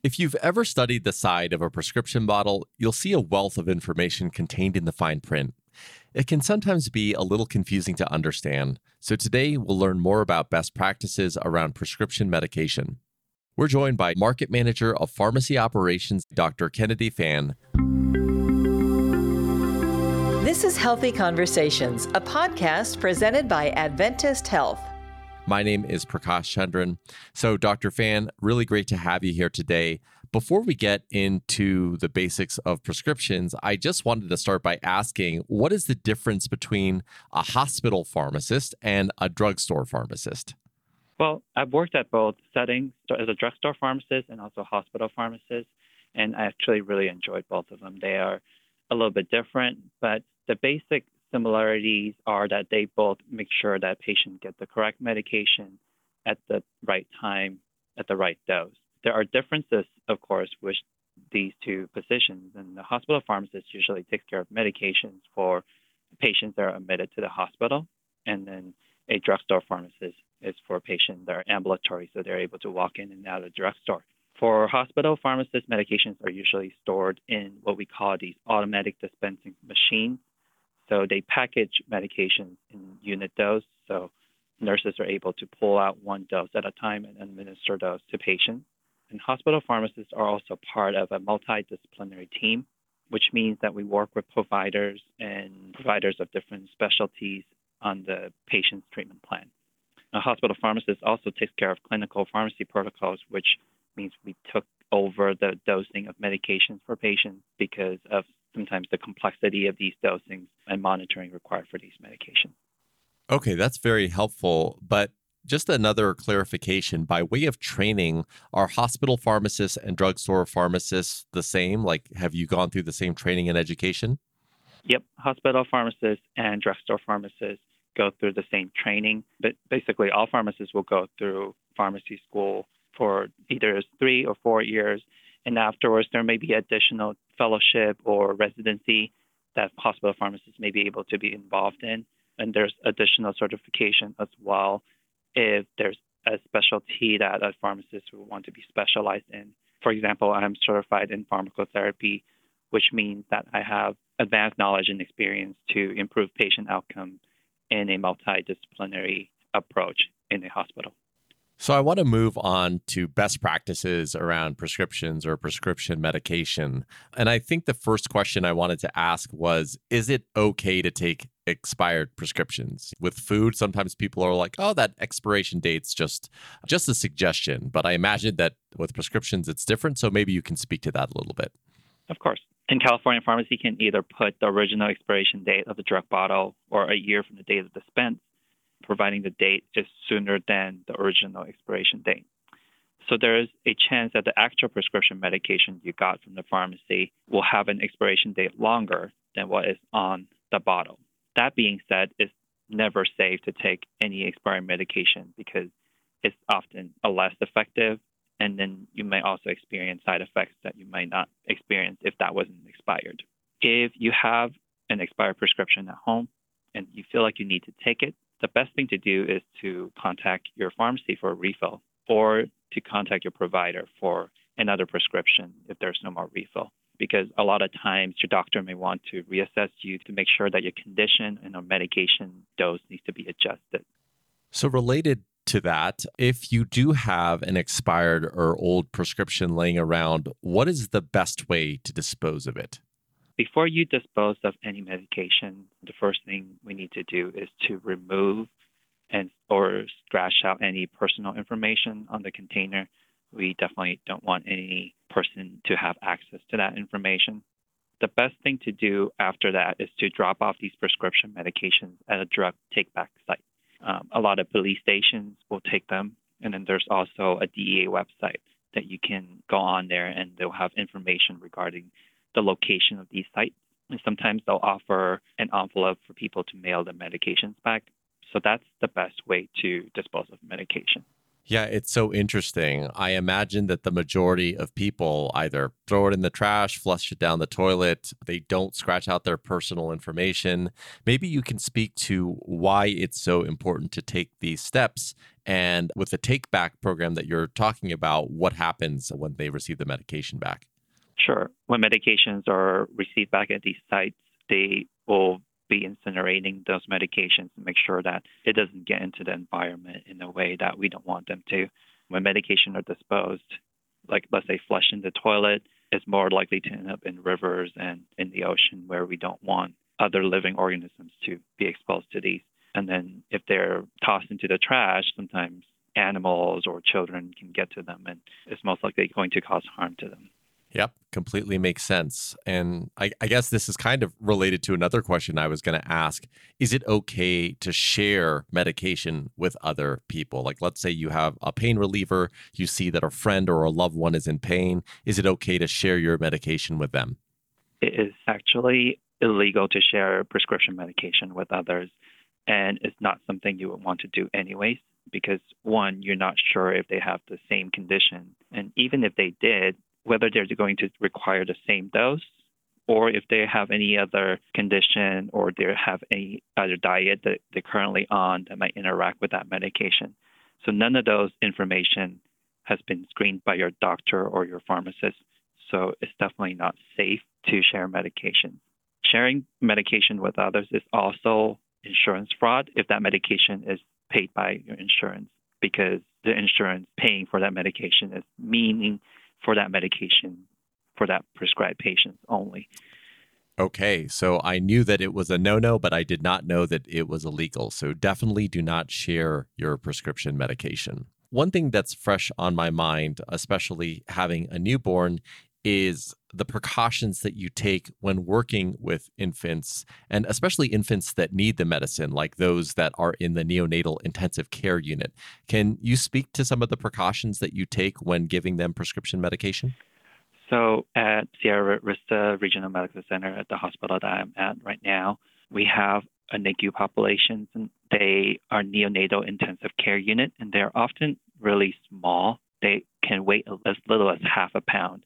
If you've ever studied the side of a prescription bottle, you'll see a wealth of information contained in the fine print. It can sometimes be a little confusing to understand, so today we'll learn more about best practices around prescription medication. We're joined by Market Manager of Pharmacy Operations, Dr. Kennedy Fan. This is Healthy Conversations, a podcast presented by Adventist Health. My name is Prakash Chandran. So, Dr. Fan, really great to have you here today. Before we get into the basics of prescriptions, I just wanted to start by asking, what is the difference between a hospital pharmacist and a drugstore pharmacist? Well, I've worked at both settings as a drugstore pharmacist and also hospital pharmacist, and I actually really enjoyed both of them. They are a little bit different, but the basic similarities are that they both make sure that patients get the correct medication at the right time, at the right dose. There are differences, of course, with these two positions, and the hospital pharmacist usually takes care of medications for patients that are admitted to the hospital, and then a drugstore pharmacist is for patients that are ambulatory, so they're able to walk in and out of the drugstore. For hospital pharmacists, medications are usually stored in what we call these automatic dispensing machines. So they package medications in unit dose, so nurses are able to pull out one dose at a time and administer those to patients. And hospital pharmacists are also part of a multidisciplinary team, which means that we work with providers and providers of different specialties on the patient's treatment plan. A hospital pharmacist also takes care of clinical pharmacy protocols, which means we took over the dosing of medications for patients because of sometimes the complexity of these dosings and monitoring required for these medications. Okay, that's very helpful. But just another clarification, by way of training, are hospital pharmacists and drugstore pharmacists the same? Like, have you gone through the same training and education? Yep, hospital pharmacists and drugstore pharmacists go through the same training, but basically all pharmacists will go through pharmacy school for either 3 or 4 years. And afterwards, there may be additional fellowship or residency that hospital pharmacists may be able to be involved in. And there's additional certification as well if there's a specialty that a pharmacist would want to be specialized in. For example, I'm certified in pharmacotherapy, which means that I have advanced knowledge and experience to improve patient outcomes in a multidisciplinary approach in a hospital. So I want to move on to best practices around prescriptions or prescription medication. And I think the first question I wanted to ask was, is it okay to take expired prescriptions? With food, sometimes people are like, oh, that expiration date's just a suggestion. But I imagine that with prescriptions, it's different. So maybe you can speak to that a little bit. Of course. In California, pharmacy can either put the original expiration date of the drug bottle or a year from the date of dispense, providing the date is sooner than the original expiration date. So there is a chance that the actual prescription medication you got from the pharmacy will have an expiration date longer than what is on the bottle. That being said, it's never safe to take any expired medication because it's often a less effective, and then you may also experience side effects that you might not experience if that wasn't expired. If you have an expired prescription at home and you feel like you need to take it, the best thing to do is to contact your pharmacy for a refill or to contact your provider for another prescription if there's no more refill. Because a lot of times your doctor may want to reassess you to make sure that your condition and your medication dose needs to be adjusted. So related to that, if you do have an expired or old prescription laying around, what is the best way to dispose of it? Before you dispose of any medication, the first thing we need to do is to remove or scratch out any personal information on the container. We definitely don't want any person to have access to that information. The best thing to do after that is to drop off these prescription medications at a drug take-back site. A lot of police stations will take them, and then there's also a DEA website that you can go on there and they'll have information regarding the location of these sites. And sometimes they'll offer an envelope for people to mail the medications back. So that's the best way to dispose of medication. Yeah, it's so interesting. I imagine that the majority of people either throw it in the trash, flush it down the toilet. They don't scratch out their personal information. Maybe you can speak to why it's so important to take these steps And with the take back program that you're talking about, what happens when they receive the medication back? Sure. When medications are received back at these sites, they will be incinerating those medications to make sure that it doesn't get into the environment in a way that we don't want them to. When medications are disposed, like let's say flushed in the toilet, it's more likely to end up in rivers and in the ocean where we don't want other living organisms to be exposed to these. And then if they're tossed into the trash, sometimes animals or children can get to them, and it's most likely going to cause harm to them. Yep, completely makes sense. And I guess this is kind of related to another question I was going to ask. Is it okay to share medication with other people? Like, let's say you have a pain reliever, you see that a friend or a loved one is in pain. Is it okay to share your medication with them? It is actually illegal to share prescription medication with others, and it's not something you would want to do anyways, because one, you're not sure if they have the same condition. And even if they did, whether they're going to require the same dose, or if they have any other condition, or they have any other diet that they're currently on that might interact with that medication. So none of those information has been screened by your doctor or your pharmacist. So it's definitely not safe to share medication. Sharing medication with others is also insurance fraud if that medication is paid by your insurance, because the insurance paying for that medication is meaning for that medication for that prescribed patient only. Okay, so I knew that it was a no-no, but I did not know that it was illegal. So definitely do not share your prescription medication. One thing that's fresh on my mind, especially having a newborn, is the precautions that you take when working with infants, and especially infants that need the medicine, like those that are in the neonatal intensive care unit. Can you speak to some of the precautions that you take when giving them prescription medication? So at Sierra Vista Regional Medical Center at the hospital that I'm at right now, we have a NICU population, and they are neonatal intensive care unit, and they're often really small. They can weigh as little as half a pound.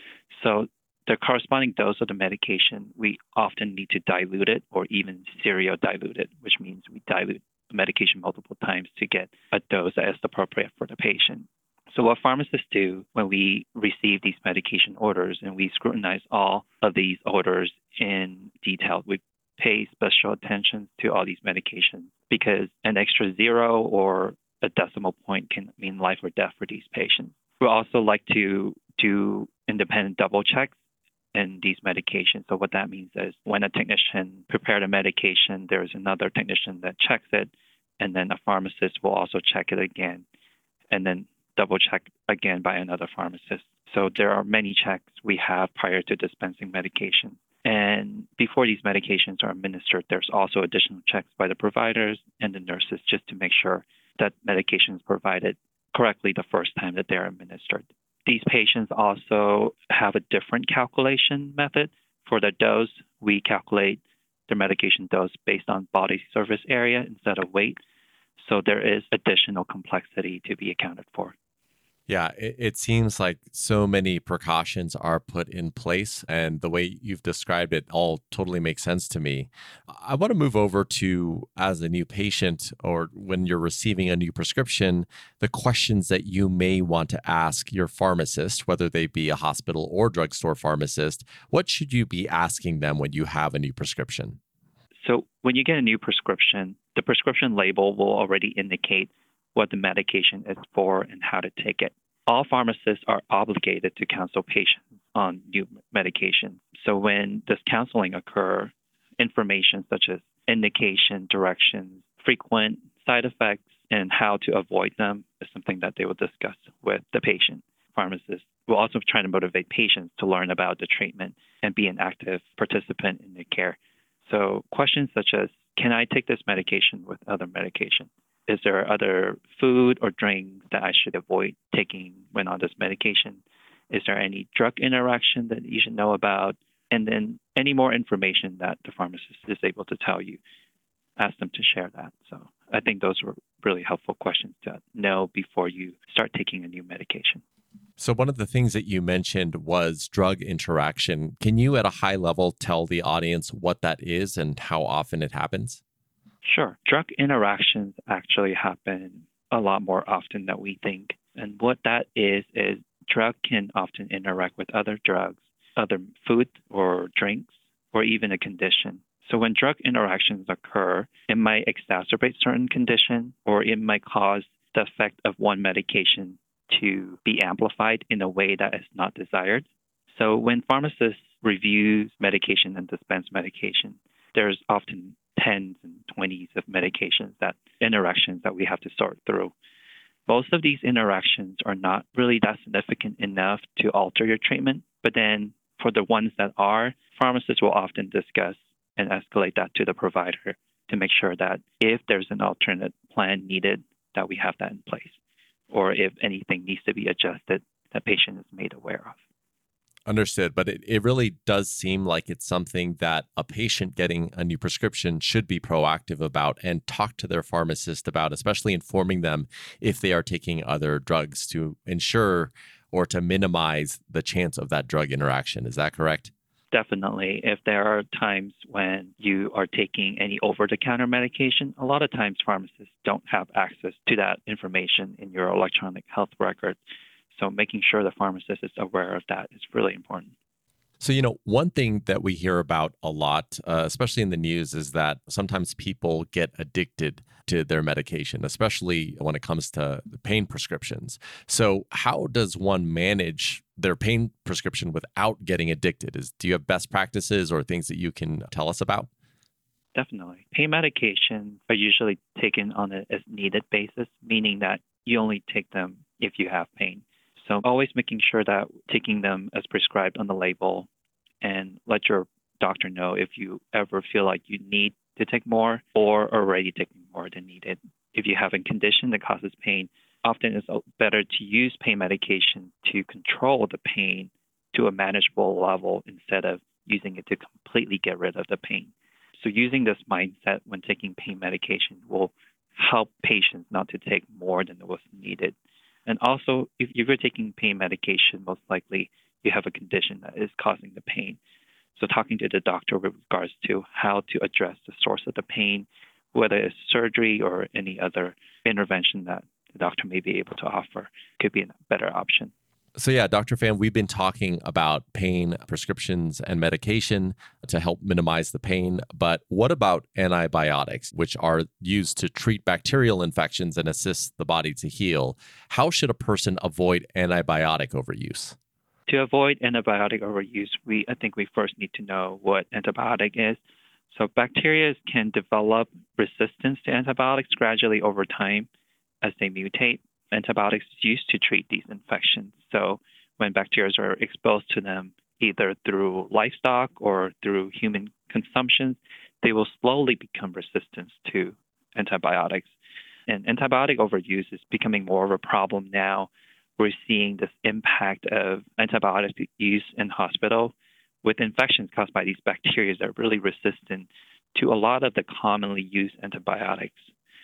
So the corresponding dose of the medication, we often need to dilute it or even serial dilute it, which means we dilute the medication multiple times to get a dose that is appropriate for the patient. So what pharmacists do when we receive these medication orders, and we scrutinize all of these orders in detail, we pay special attention to all these medications, because an extra zero or a decimal point can mean life or death for these patients. We also like to do independent double checks in these medications. So what that means is when a technician prepared a medication, there's another technician that checks it, and then a pharmacist will also check it again, and then double check again by another pharmacist. So there are many checks we have prior to dispensing medication. And before these medications are administered, there's also additional checks by the providers and the nurses just to make sure that medication is provided correctly the first time that they're administered. These patients also have a different calculation method. For the dose, we calculate the medication dose based on body surface area instead of weight. So there is additional complexity to be accounted for. Yeah, it seems like so many precautions are put in place, and the way you've described it all totally makes sense to me. I want to move over to, as a new patient or when you're receiving a new prescription, the questions that you may want to ask your pharmacist, whether they be a hospital or drugstore pharmacist. What should you be asking them when you have a new prescription? So when you get a new prescription, the prescription label will already indicate what the medication is for and how to take it. All pharmacists are obligated to counsel patients on new medication. So when this counseling occurs, information such as indication, directions, frequent side effects, and how to avoid them is something that they will discuss with the patient. Pharmacists will also try to motivate patients to learn about the treatment and be an active participant in the care. So questions such as, can I take this medication with other medication? Is there other food or drink that I should avoid taking when on this medication? Is there any drug interaction that you should know about? And then any more information that the pharmacist is able to tell you, ask them to share that. So I think those were really helpful questions to know before you start taking a new medication. So one of the things that you mentioned was drug interaction. Can you at a high level tell the audience what that is and how often it happens? Sure. Drug interactions actually happen a lot more often than we think. And what that is drug can often interact with other drugs, other food or drinks, or even a condition. So when drug interactions occur, it might exacerbate certain condition, or it might cause the effect of one medication to be amplified in a way that is not desired. So when pharmacists review medication and dispense medication, there's often tens and 20s of interactions that we have to sort through. Most of these interactions are not really that significant enough to alter your treatment, but then for the ones that are, pharmacists will often discuss and escalate that to the provider to make sure that if there's an alternate plan needed, that we have that in place, or if anything needs to be adjusted, that patient is made aware of. Understood. But it really does seem like it's something that a patient getting a new prescription should be proactive about and talk to their pharmacist about, especially informing them if they are taking other drugs to ensure or to minimize the chance of that drug interaction. Is that correct? Definitely. If there are times when you are taking any over-the-counter medication, a lot of times pharmacists don't have access to that information in your electronic health record. So making sure the pharmacist is aware of that is really important. So, one thing that we hear about a lot, especially in the news, is that sometimes people get addicted to their medication, especially when it comes to pain prescriptions. So how does one manage their pain prescription without getting addicted? Do you have best practices or things that you can tell us about? Definitely. Pain medications are usually taken on an as needed basis, meaning that you only take them if you have pain. So always making sure that taking them as prescribed on the label, and let your doctor know if you ever feel like you need to take more or are already taking more than needed. If you have a condition that causes pain, often it's better to use pain medication to control the pain to a manageable level instead of using it to completely get rid of the pain. So using this mindset when taking pain medication will help patients not to take more than was needed. And also, if you're taking pain medication, most likely you have a condition that is causing the pain. So talking to the doctor with regards to how to address the source of the pain, whether it's surgery or any other intervention that the doctor may be able to offer, could be a better option. So yeah, Dr. Pham, we've been talking about pain prescriptions and medication to help minimize the pain. But what about antibiotics, which are used to treat bacterial infections and assist the body to heal? How should a person avoid antibiotic overuse? To avoid antibiotic overuse, I think we first need to know what antibiotic is. So bacteria can develop resistance to antibiotics gradually over time as they mutate. Antibiotics used to treat these infections. So when bacteria are exposed to them, either through livestock or through human consumption, they will slowly become resistant to antibiotics. And antibiotic overuse is becoming more of a problem now. We're seeing this impact of antibiotic use in hospital with infections caused by these bacteria that are really resistant to a lot of the commonly used antibiotics.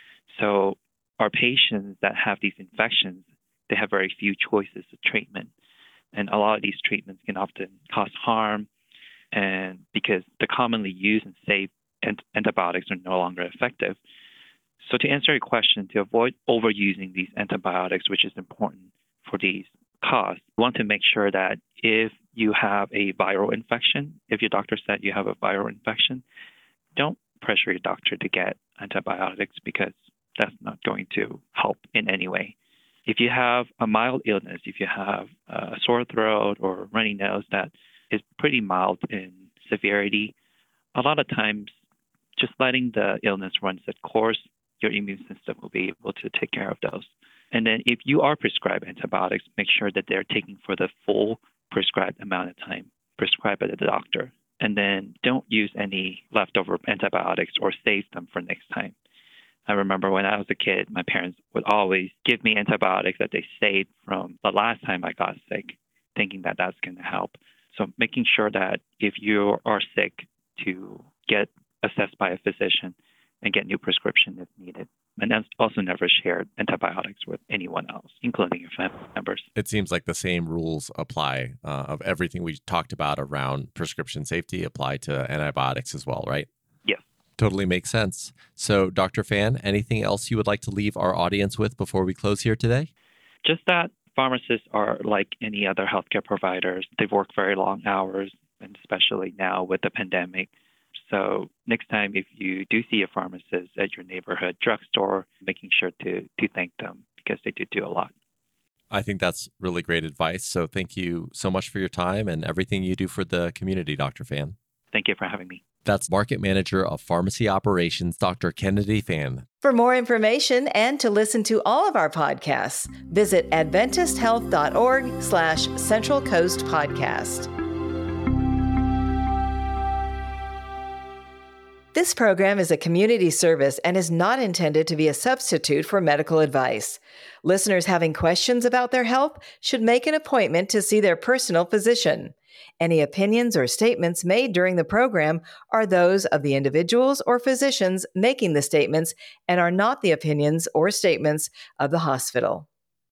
So our patients that have these infections, they have very few choices of treatment. And a lot of these treatments can often cause harm, and because the commonly used and safe antibiotics are no longer effective. So to answer your question, to avoid overusing these antibiotics, which is important for these costs, you want to make sure that if you have a viral infection, if your doctor said you have a viral infection, don't pressure your doctor to get antibiotics because that's not going to help in any way. If you have a mild illness, if you have a sore throat or runny nose that is pretty mild in severity, a lot of times just letting the illness run its course, your immune system will be able to take care of those. And then if you are prescribed antibiotics, make sure that they're taking for the full prescribed amount of time prescribed by the doctor. And then don't use any leftover antibiotics or save them for next time. I remember when I was a kid, my parents would always give me antibiotics that they saved from the last time I got sick, thinking that that's going to help. So making sure that if you are sick, to get assessed by a physician and get new prescription if needed. And then also never share antibiotics with anyone else, including your family members. It seems like the same rules apply of everything we talked about around prescription safety apply to antibiotics as well, right? Yes. Totally makes sense. So, Dr. Fan, anything else you would like to leave our audience with before we close here today? Just that pharmacists are like any other healthcare providers. They work very long hours, and especially now with the pandemic. So next time, if you do see a pharmacist at your neighborhood drugstore, making sure to thank them because they do a lot. I think that's really great advice. So thank you so much for your time and everything you do for the community, Dr. Fan. Thank you for having me. That's Market Manager of Pharmacy Operations, Dr. Kennedy Fan. For more information and to listen to all of our podcasts, visit adventisthealth.org/Central Coast Podcast. This program is a community service and is not intended to be a substitute for medical advice. Listeners having questions about their health should make an appointment to see their personal physician. Any opinions or statements made during the program are those of the individuals or physicians making the statements and are not the opinions or statements of the hospital.